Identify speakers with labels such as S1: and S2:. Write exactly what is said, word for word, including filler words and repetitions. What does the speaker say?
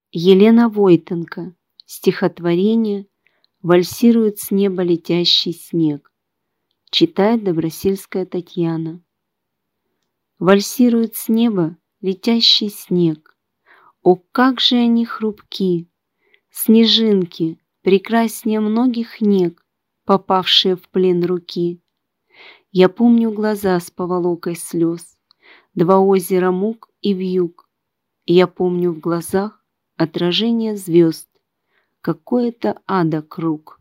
S1: Елена Войтенко. Стихотворение «Вальсирует с неба летящий снег». Читает Добросельская Татьяна. Вальсирует с неба летящий снег. О, как же они хрупки! Снежинки, прекраснее многих нег, попавшие в плен руки. Я помню глаза с поволокой слез, два озера мук и вьюг. Я помню в глазах отражение звезд, какое-то ада круг.